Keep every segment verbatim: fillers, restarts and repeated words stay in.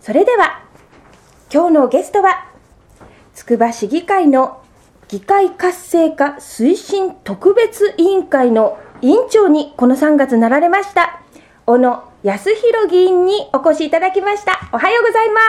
それでは今日のゲストはつくば市議会の議会活性化推進特別委員会の委員長にこのさんがつなられました小野康弘議員にお越しいただきました。おはようございます。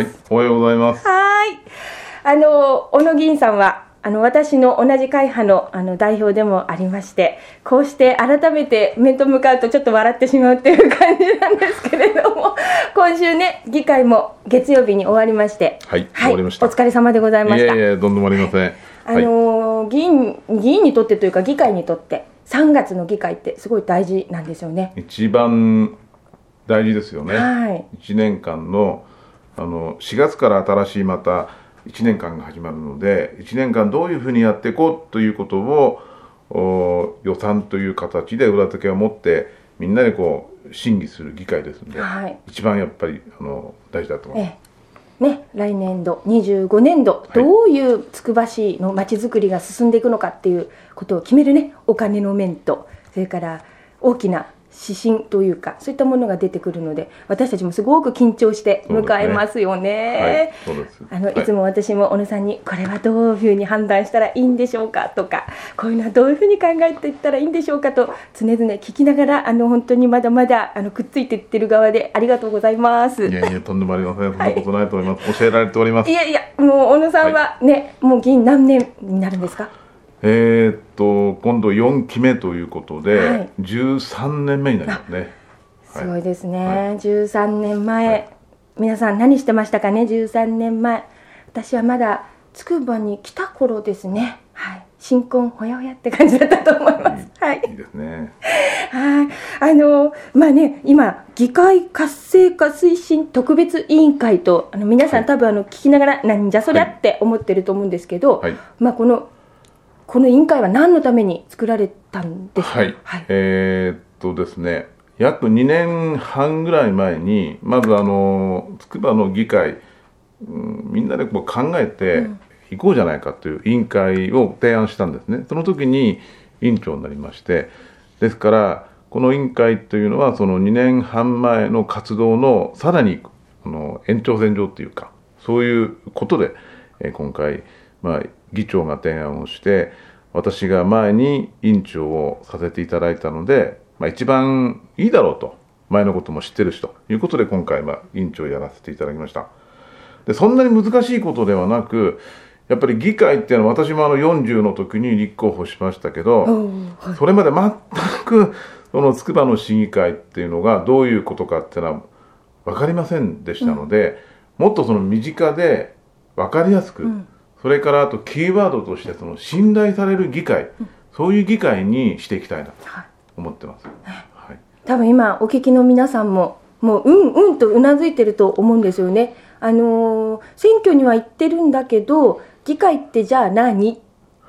はい、おはようございます。 はい、あの小野議員さんはあの私の同じ会派 の, あの代表でもありまして、こうして改めて面と向かうとちょっと笑ってしまうっていう感じなんですけれども、今週ね議会も月曜日に終わりまして、 はい、はい、終わりました。 お疲れ様でございました。 いやいや、とんでもありません。 あのーはい、議員議員にとってというか議会にとってさんがつの議会ってすごい大事なんですよね。 一番大事ですよね。 はい、 いちねんかんの、あのしがつから新しいまたいちねんかんが始まるので、いちねんかんどういうふうにやっていこうということを予算という形で裏付けを持ってみんなでこう審議する議会ですので、はい、一番やっぱりあの大事だと思います。 ええね、来年度にじゅうごねんど、はい、どういうつくば市のまちづくりが進んでいくのかっていうことを決めるね、お金の面とそれから大きな指針というかそういったものが出てくるので、私たちもすごく緊張して迎えますよね。 そうですね。 はい、あのいつも私も小野さんにこれはどういうふうに判断したらいいんでしょうかとか、こういうのはどういうふうに考えていったらいいんでしょうかと常々聞きながら、あの本当にまだまだあのくっついていってる側でありがとうございます。 いやいや、とんでもありません。そんなことないと思います。はい、教えられております。 いやいや、もう小野さんはね、はい、もう議員何年になるんですか？ えー、っと今度よんきめということで、はい、じゅうさんねんめになりますね。 すごいですね。はい、じゅうさんねんまえ、はい、皆さん何してましたかね。じゅうさんねんまえ、私はまだつくばに来た頃ですね。はい、新婚ほやほやって感じだったと思います。はい、 いいですね。 はい、あのまあね、今議会活性化推進特別委員会とあの皆さん、はい、多分あの聞きながらなんじゃそりゃって思ってると思うんですけど、はい、まあこのこの委員会は何のために作られたんですか？はい、 はい、えー、っとですね。約にねんはんぐらい前にまずあのつくばの議会、うん、みんなでこう考えていこうじゃないかという委員会を提案したんですね。その時に委員長になりまして、ですからこの委員会というのはそのにねんはんまえの活動のさらにあの延長線上というか、そういうことでえ今回、まあ、議長が提案をして私が前に委員長をさせていただいたので、まあ、一番いいだろうと、前のことも知ってるしということで今回は委員長をやらせていただきました。でそんなに難しいことではなく、やっぱり議会っていうのは私もあのよんじゅうの時に立候補しましたけど、はい、それまで全くそのつくばの市議会っていうのがどういうことかっていうのは分かりませんでしたので、うん、もっとその身近で分かりやすく、うん、それからあとキーワードとしてその信頼される議会、うん、そういう議会にしていきたいなと思ってます。はい、 多分今お聞きの皆さんももううんうんとうなずいてると思うんですよね。あのー、選挙には行ってるんだけど議会ってじゃあ何って、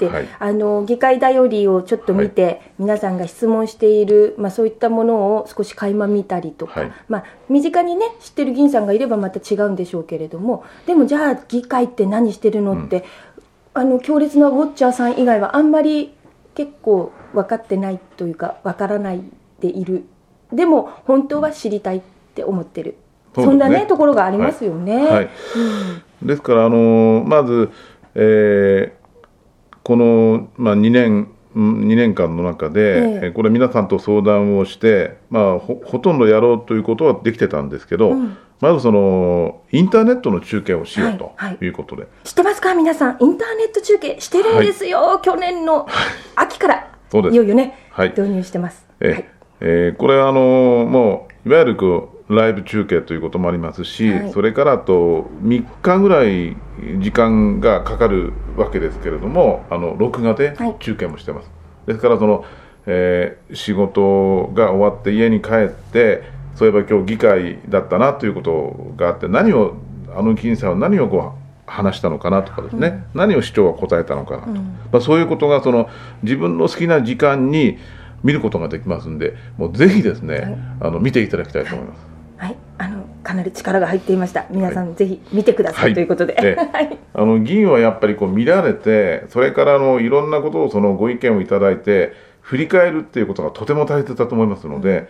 はい、あのー、議会だよりをちょっと見て、はい、皆さんが質問している、まあ、そういったものを少し垣間見たりとか、はい、まあ、身近にね知ってる議員さんがいればまた違うんでしょうけれども、でもじゃあ議会って何してるのって、うん、あの強烈なウォッチャーさん以外はあんまり結構分かってないというか分からないでいる。でも本当は知りたいって思ってる、 そ, ね、そんなねところがありますよね。はいはい、 うん、ですからあのまず、えー、この、まあ、にねんにねんかんの中で、えー、これ皆さんと相談をして、まあ、ほ, ほとんどやろうということはできてたんですけど、うん、まずそのインターネットの中継をしようということで、はいはい、 知ってますか皆さん、インターネット中継してるんですよ、はい、去年の秋からいよいよね、はい、導入してます。えーはい、 えー、これはあのもういわゆるこうライブ中継ということもありますし、はい、それからあとみっかぐらい時間がかかるわけですけれども、あの録画で中継もしてます。はい、ですからその、えー、仕事が終わって家に帰ってそういえば今日議会だったなということがあって、何をあの議員さんは何をこう話したのかなとかですね、うん、何を市長が答えたのかなと、うん、まあ、そういうことがその自分の好きな時間に見ることができますんで、もうぜひですね、はい、あの見ていただきたいと思います。 はい、あのかなり力が入っていました。皆さん、はい、ぜひ見てください、はい、ということで、 はい、あの議員はやっぱりこう見られて、それからあのいろんなことをそのご意見をいただいて振り返るっていうことがとても大切だと思いますので、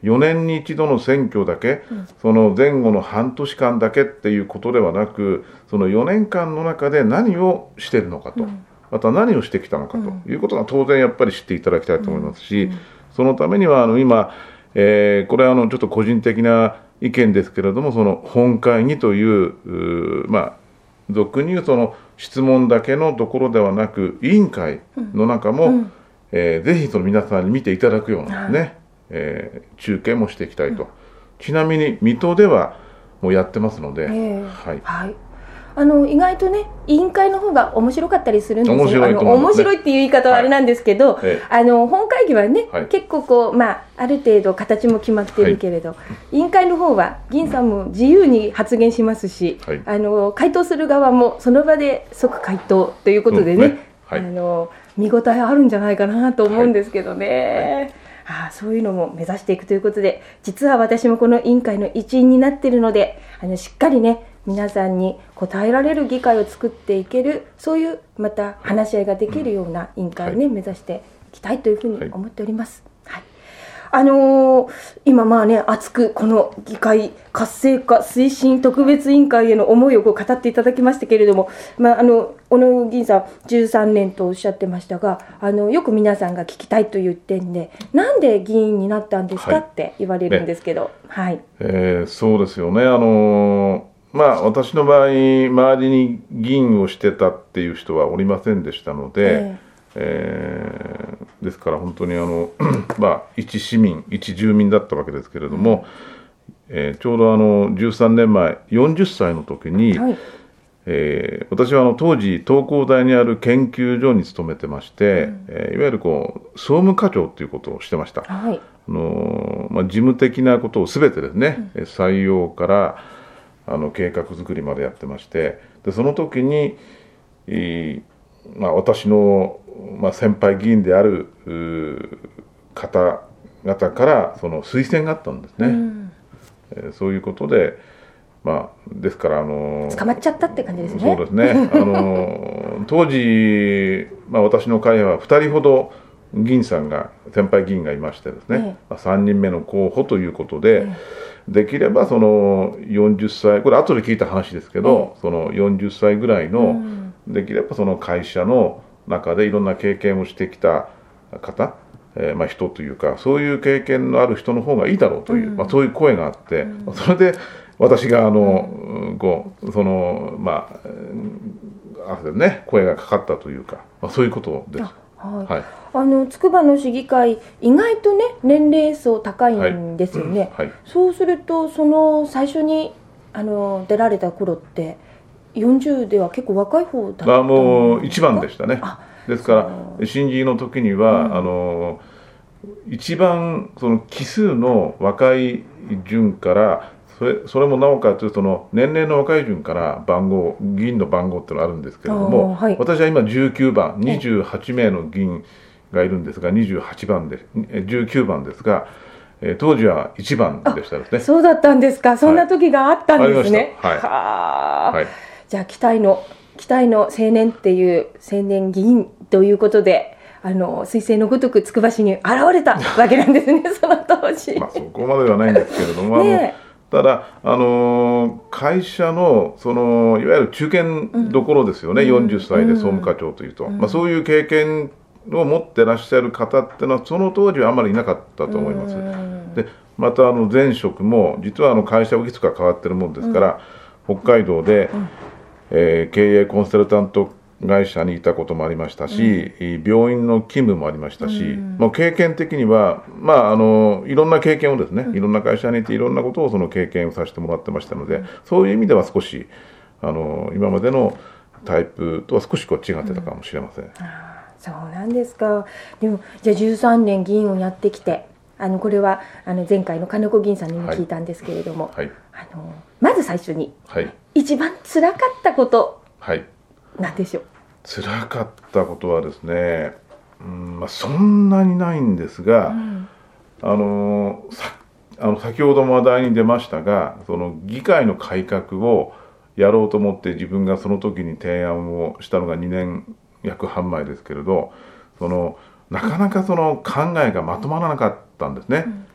よねんに一度の選挙だけ、うん、その前後の半年間だけっていうことではなく、そのよねんかんの中で何をしているのかと、うん、また何をしてきたのかということが当然やっぱり知っていただきたいと思いますし、うんうん、そのためにはあの今、えー、これはあのちょっと個人的な意見ですけれども、その本会議という、うまあ俗に言うその質問だけのところではなく、委員会の中も、うんえー、ぜひその皆さんに見ていただくようなですね、はいえー、中継もしていきたいと、うん、ちなみに水戸ではもうやってますので、えーはいはい、あの意外とね委員会の方が面白かったりするんですよ。 面白いと思いますね。 面白いっていう言い方はあれなんですけど、はいえー、あの本会議はね、はい、結構こう、まあ、ある程度形も決まっているけれど、はい、委員会の方は議員さんも自由に発言しますし、はい、あの回答する側もその場で即回答ということでね、うんねはい、あの見応えあるんじゃないかなと思うんですけどね、はい、あそういうのも目指していくということで、実は私もこの委員会の一員になっているので、あのしっかりね皆さんに答えられる議会を作っていける、そういうまた話し合いができるような委員会をね、はい、目指していきたいというふうに思っております、はい、あのー、今まあね熱くこの議会活性化推進特別委員会への思いをこう語っていただきましたけれども、まあ、あの小野議員さんじゅうさんねんとおっしゃってましたが、あのよく皆さんが聞きたいという点で、なんで議員になったんですか、はい、って言われるんですけど、ねはいえー、そうですよね。あのーまあ、私の場合周りに議員をしてたっていう人はおりませんでしたので、えーえー、ですから本当にあの、まあ、一市民一住民だったわけですけれども、うんえー、ちょうどあのじゅうさんねんまえよんじゅっさいの時に、はいえー、私はあの当時東工大にある研究所に勤めてまして、うんえー、いわゆるこう総務課長ということをしてました、はいあのまあ、事務的なことをすべてですね、うん、採用からあの計画作りまでやってまして、でその時に、えーまあ、私の、まあ、先輩議員である方々からその推薦があったんですね、うんえー、そういうことで、まあ、ですからあの捕まっちゃったって感じですね。 そうですねあの当時、まあ、私の会はふたりほど議員さんが先輩議員がいましてですね、ええ、さんにんめの候補ということで、ええ、できればそのよんじゅっさい、これ後で聞いた話ですけど、ええ、そのよんじゅっさいぐらいの、うん、できればその会社の中でいろんな経験をしてきた方、えーまあ、人というかそういう経験のある人の方がいいだろうという、うんまあ、そういう声があって、うん、それで私があの、うん、こうそのまああれね声がかかったというか、まあ、そういうことです。 はいはい、あの筑波の市議会意外とね年齢層高いんですよね、はいうんはい、そうするとその最初にあの出られた頃ってよんじゅうでは結構若い方だったんですか？あもういちばんでしたね。ですから新人の時には、うん、あの一番その奇数の若い順からそれ、それもなおかつその年齢の若い順から番号議員の番号ってのがあるんですけれども、はい、私は今じゅうきゅうばんにじゅうはちめいの議員がいるんですがにじゅうはちばんでじゅうきゅうばんですが、えー、当時はいちばんでしたですね。 そうだったんですか。そんな時があったんですね。 はい、ははい、じゃあ期待の期待の青年っていう青年議員ということであの彗星のごとくつくば市に現れたわけなんですねその当時まあそこまではないんですけれども、ね、あのただ、あのー、会社の、そのいわゆる中堅どころですよね、うん、よんじゅっさいで総務課長というと、うんまあ、そういう経験を持ってらっしゃる方っていうのはその当時はあまりいなかったと思います、うん、でまたあの前職も実はあの会社をいくつか変わってるもんですから、うん、北海道で、うんえー、経営コンサルタント会社にいたこともありましたし、うん、病院の勤務もありましたし、うんまあ、経験的には、まあ、あのいろんな経験をですね、うん、いろんな会社にいていろんなことをその経験をさせてもらってましたので、うん、そういう意味では少しあの今までのタイプとは少しこう違ってたかもしれません、うん、 あそうなんですか。でもじゃあじゅうさんねん議員をやってきてあのこれはあの前回の金子議員さんにも聞いたんですけれども、はいはい、あのまず最初に、はい、一番つらかったこと、はい、なんでしょう。 辛かったことはですね、うんまあ、そんなにないんですが、うん、あのさあの先ほども話題に出ましたがその議会の改革をやろうと思って自分がその時に提案をしたのがにねん約半前ですけれどそのなかなかその考えがまとまらなかったんですね、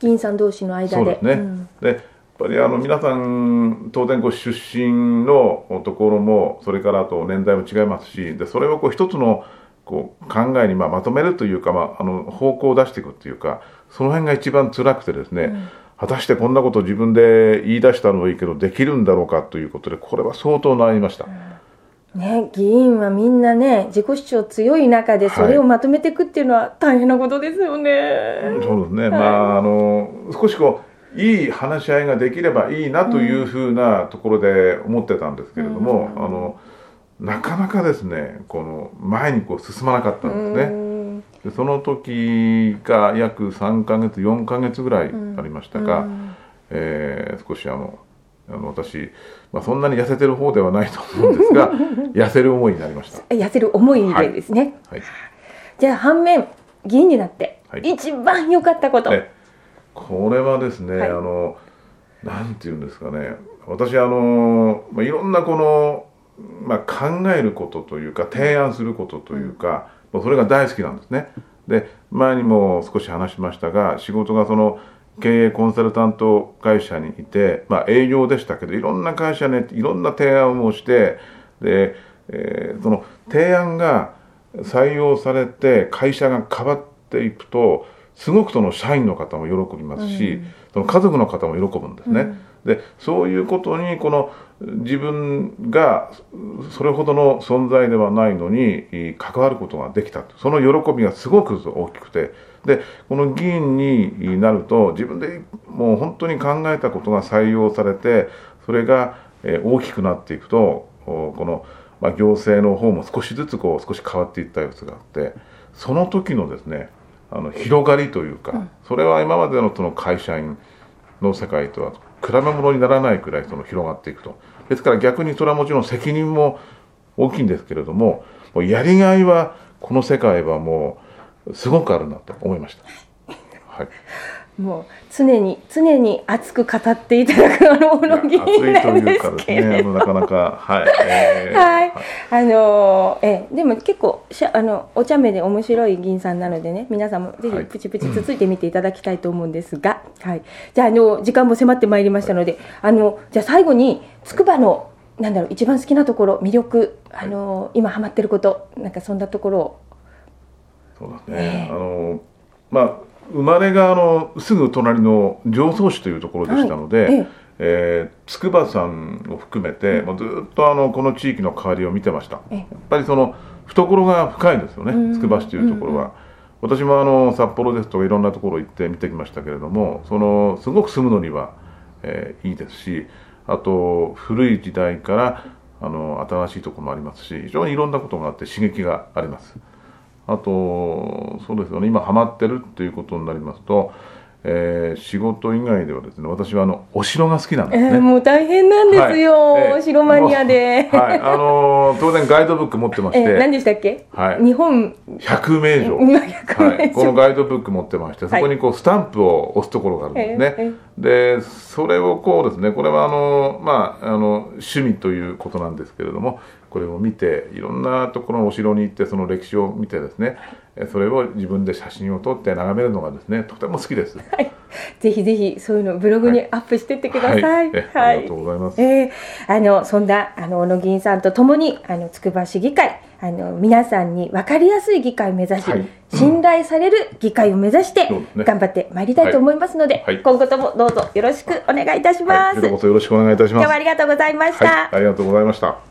議員さん同士の間で。 そうですね、うん、でやっぱりあの皆さん当然こう出身のところもそれからあと年代も違いますし、でそれをこう一つのこう考えにまあまとめるというか、まあ、あの方向を出していくというか、その辺が一番辛くてですね、うん、果たしてこんなことを自分で言い出したのはいいけどできるんだろうかということで、これは相当悩みました、 うんね、議員はみんなね自己主張強い中でそれをまとめていくっていうのは大変なことですよね、はい、 そうですね、はい、まああの少しこういい話し合いができればいいなというふうなところで思ってたんですけれども、うん、あのなかなかですねこの前にこう進まなかったんですね。でその時が約さんかげつよんかげつぐらいありましたが、うんえー、少しあのあの私、まあ、そんなに痩せてる方ではないと思うんですが痩せる思いになりました。 痩せる思いでですね、はいはい、じゃあ反面議員になって、はい、一番良かったこと、 これはですね、はい、あのなんていうんですかね、私あの、まあ、いろんなこのまあ、考えることというか提案することというか、うん、それが大好きなんですね。で前にも少し話しましたが、仕事がその経営コンサルタント会社にいて、まあ、営業でしたけどいろんな会社にいろんな提案をして、で、えー、その提案が採用されて会社が変わっていくとすごくその社員の方も喜びますし、うん、その家族の方も喜ぶんですね、うん、でそういうことにこの自分がそれほどの存在ではないのに関わることができた、その喜びがすごく大きくて、でこの議員になると自分でもう本当に考えたことが採用されて、それが大きくなっていくとこの行政の方も少しずつこう少し変わっていった様子があって、その時のですねあの広がりというか、それは今までのその会社員の世界とは比べ物にならないくらいその広がっていくと。ですから逆にそれはもちろん責任も大きいんですけれども、もうやりがいはこの世界はもうすごくあるなと思いました、はい、 もう常に常に熱く語っていただくあの小野議員なんですけれど、熱いというかですね、あのなかなかはい、えー、はい、あのえでも結構しゃあのお茶目で面白い議員さんなのでね、皆さんもぜひプチプチつついてみていただきたいと思うんですが、はい、じゃあ、あの時間も迫ってまいりましたので、あのじゃあ最後につくばのなんだろう一番好きなところ、魅力、あの、はい、今ハマってること、なんかそんなところを。 そうですね、えー、あのまあ生まれがあのすぐ隣の常総市というところでしたので、はい、ええー、筑波山を含めて、うん、ずっとあのこの地域の変わりを見てました。やっぱりその懐が深いですよね、筑波市というところは。うんうん、私もあの札幌ですとかいろんなところ行って見てきましたけれども、そのすごく住むのには、えー、いいですし、あと古い時代からあの新しいところもありますし、非常にいろんなことがあって刺激があります。あとそうですよね、今ハマってるっていうことになりますと、えー、仕事以外ではですね、私はあのお城が好きなんですね。 えー、もう大変なんですよ、はい、えー、お城マニアで、 はい、あのー、当然ガイドブック持ってまして、 えー、何でしたっけ、 はい、 日本ひゃくめいじょう、はい、このガイドブック持ってまして、そこにこうスタンプを押すところがあるんですね、はい、えー、でそれをこうですね、これはあのー、まああの趣味ということなんですけれども、これを見ていろんなところのお城に行ってその歴史を見てですね、それを自分で写真を撮って眺めるのがですね、とても好きです。はい、 ぜひぜひそういうのブログにアップしていってください。はい、 はいはい、ありがとうございます。 えー、あのそんなあの小野議員さんとともにあのつくば市議会、あの皆さんに分かりやすい議会を目指し、はい、信頼される議会を目指して頑張ってまいりたいと思いますので、はいはい、今後ともどうぞよろしくお願いいたします。 はい、こちらこそよろしくお願いいたします。 今日はありがとうございました。 はい、ありがとうございました。